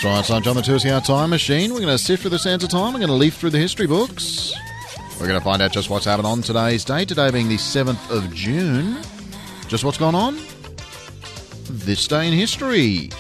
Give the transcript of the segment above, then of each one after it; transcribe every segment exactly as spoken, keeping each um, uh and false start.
right, so I'm John the Two Hour Time Machine. We're going to sift through the sands of time. We're going to leaf through the history books. We're going to find out just what's happened on today's day. Today being the seventh of June. Just what's gone on this day in history.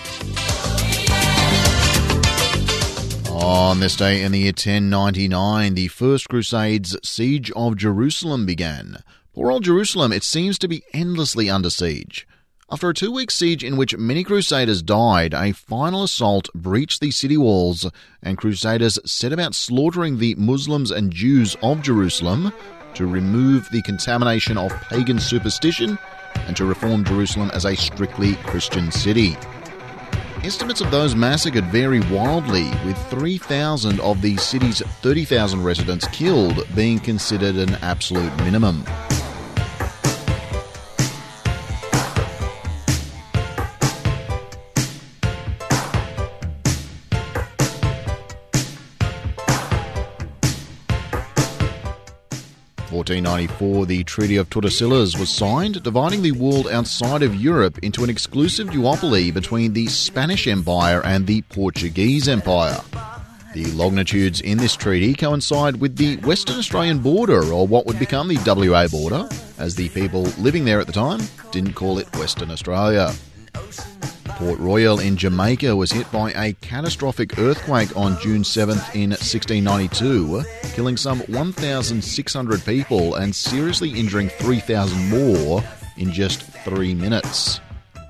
On this day in the year ten ninety-nine, the First Crusade's siege of Jerusalem began. Poor old Jerusalem, it seems to be endlessly under siege. After a two-week siege in which many crusaders died, a final assault breached the city walls, and crusaders set about slaughtering the Muslims and Jews of Jerusalem to remove the contamination of pagan superstition and to reform Jerusalem as a strictly Christian city. Estimates of those massacred vary wildly, with three thousand of the city's thirty thousand residents killed being considered an absolute minimum. fourteen ninety-four, the Treaty of Tordesillas was signed, dividing the world outside of Europe into an exclusive duopoly between the Spanish Empire and the Portuguese Empire. The longitudes in this treaty coincide with the Western Australian border, or what would become the W A border, as the people living there at the time didn't call it Western Australia. Port Royal in Jamaica was hit by a catastrophic earthquake on June seventh in sixteen ninety-two, killing some one thousand six hundred people and seriously injuring three thousand more in just three minutes.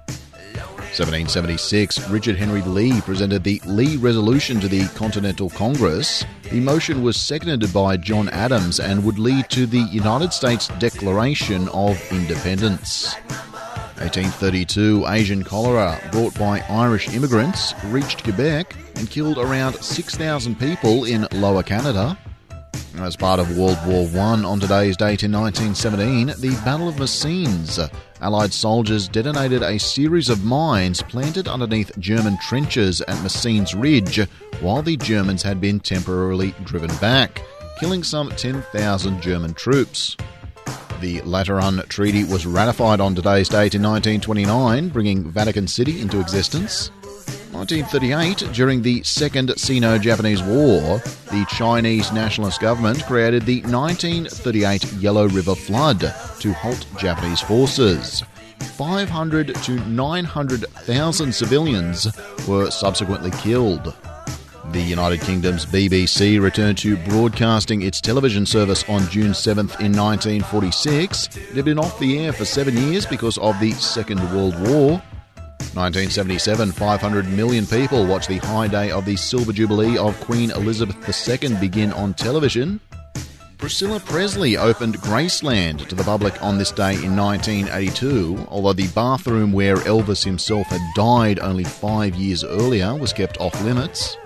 seventeen seventy-six, Richard Henry Lee presented the Lee Resolution to the Continental Congress. The motion was seconded by John Adams and would lead to the United States Declaration of Independence. eighteen thirty-two, Asian cholera, brought by Irish immigrants, reached Quebec and killed around six thousand people in Lower Canada. As part of World War One, on today's date in nineteen seventeen, the Battle of Messines, Allied soldiers detonated a series of mines planted underneath German trenches at Messines Ridge, while the Germans had been temporarily driven back, killing some ten thousand German troops. The Lateran Treaty was ratified on today's date in nineteen twenty-nine, bringing Vatican City into existence. nineteen thirty-eight, during the Second Sino-Japanese War, the Chinese nationalist government created the nineteen thirty-eight Yellow River Flood to halt Japanese forces. five hundred to nine hundred thousand civilians were subsequently killed. The United Kingdom's B B C returned to broadcasting its television service on June seventh in nineteen forty-six. It had been off the air for seven years because of the Second World War. nineteen seventy-seven, five hundred million people watched the high day of the Silver Jubilee of Queen Elizabeth the Second begin on television. Priscilla Presley opened Graceland to the public on this day in nineteen eighty-two, although the bathroom where Elvis himself had died only five years earlier was kept off limits.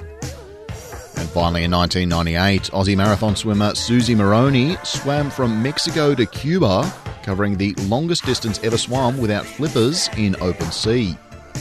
And finally, in nineteen ninety-eight, Aussie marathon swimmer Susie Moroney swam from Mexico to Cuba, covering the longest distance ever swum without flippers in open sea.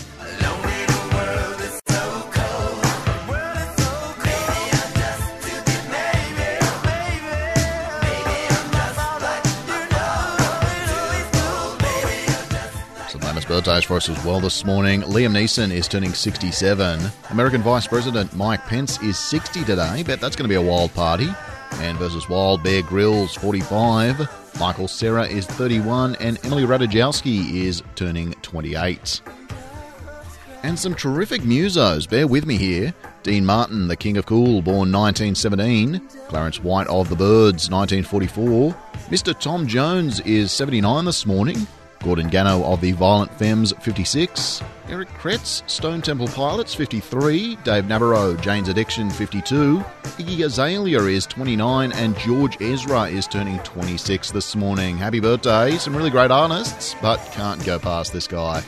Birthdays for us as well this morning. Liam Neeson is turning sixty-seven. American Vice President Mike Pence is sixty today. Bet that's going to be a wild party. Man versus Wild, Bear Grylls, forty-five. Michael Cera is thirty-one. And Emily Ratajkowski is turning twenty-eight. And some terrific musos. Bear with me here. Dean Martin, the King of Cool, born nineteen seventeen. Clarence White of the Byrds, nineteen forty-four. Mister Tom Jones is seventy-nine this morning. Gordon Gano of the Violent Femmes, fifty-six. Eric Kretz, Stone Temple Pilots, fifty-three. Dave Nabarro, Jane's Addiction, fifty-two. Iggy Azalea is twenty-nine. And George Ezra is turning twenty-six this morning. Happy birthday. Some really great artists, but can't go past this guy.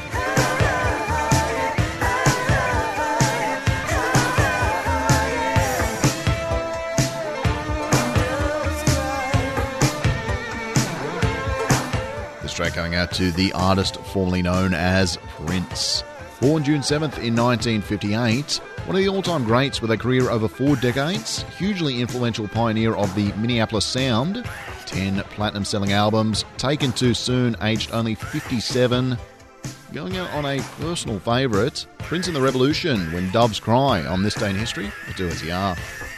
Track going out to the artist formerly known as Prince. Born June seventh in nineteen fifty-eight, one of the all-time greats with a career over four decades, hugely influential pioneer of the Minneapolis sound, ten platinum-selling albums, taken too soon, aged only fifty-seven. going out on a personal favourite, Prince and the Revolution, When Doves Cry, on This Day in History. We'll do as you are.